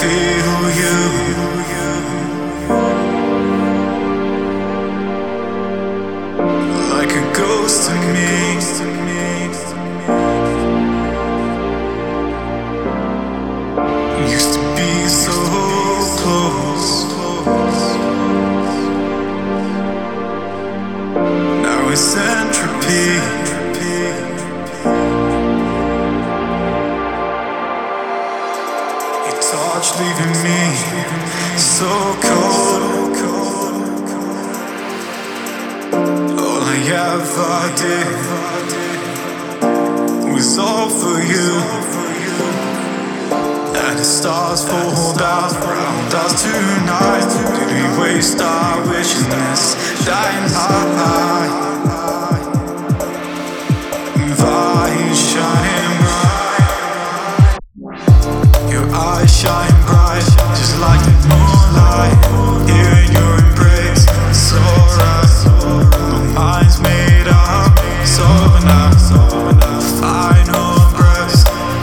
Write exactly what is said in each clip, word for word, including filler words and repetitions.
feel you like a ghost to me. Used to be so close, now it's entropy. Your touch leaving me so cold. All I ever did was all for you. And the stars fall down around us tonight. Did we waste our wishes in this dying light? Eyes shining bright, your eyes shine bright, just like the moonlight. Here in your embrace, it's alright. My mind's made up, it's over now. Final breath.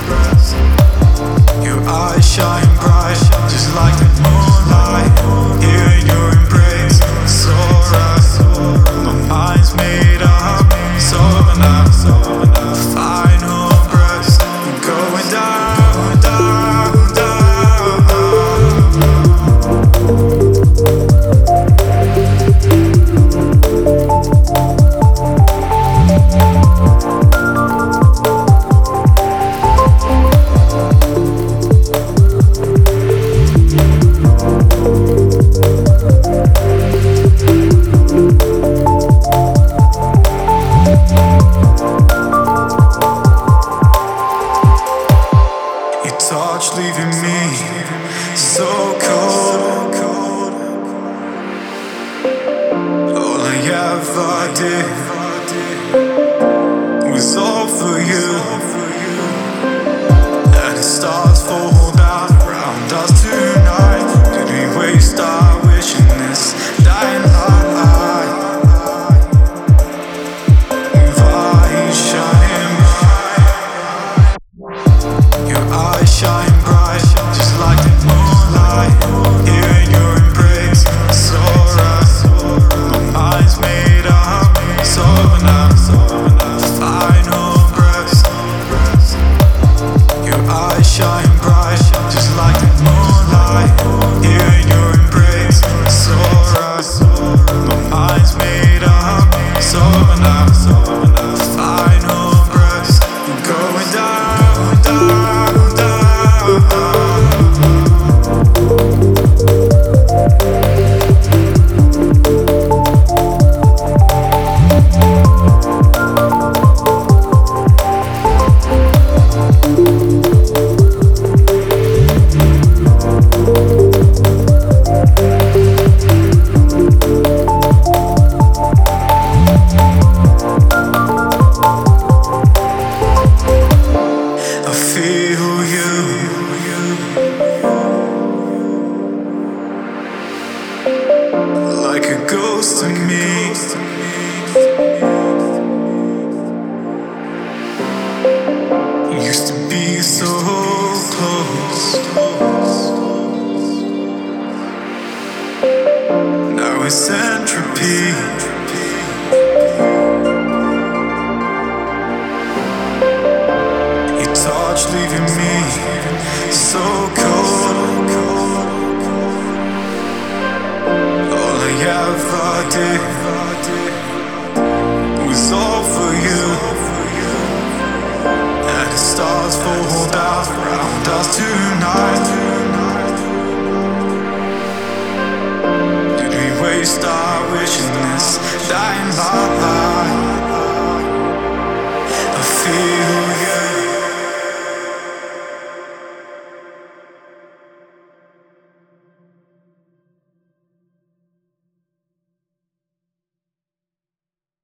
Your eyes shine bright, just like the moonlight. Here in your embrace, it's alright. My mind's made up, it's over now. Final breath, I'm going down, down, down. Your touch leaving me so cold. All I ever did was all for you. And the stars fall down around us tonight. Did we waste our wish in this dying light? Eyes shining bright, your eyes shine bright, just like the moonlight. Here in your embrace, it's alright. My mind's made up, it's over now. Final breath. Your eyes shine bright, just like the moonlight. Here in your embrace, it's alright. My mind's made up, it's over now. Final breath, I'm going down, down, down. I feel you like a ghost to me. Used to be so close, now it's entropy.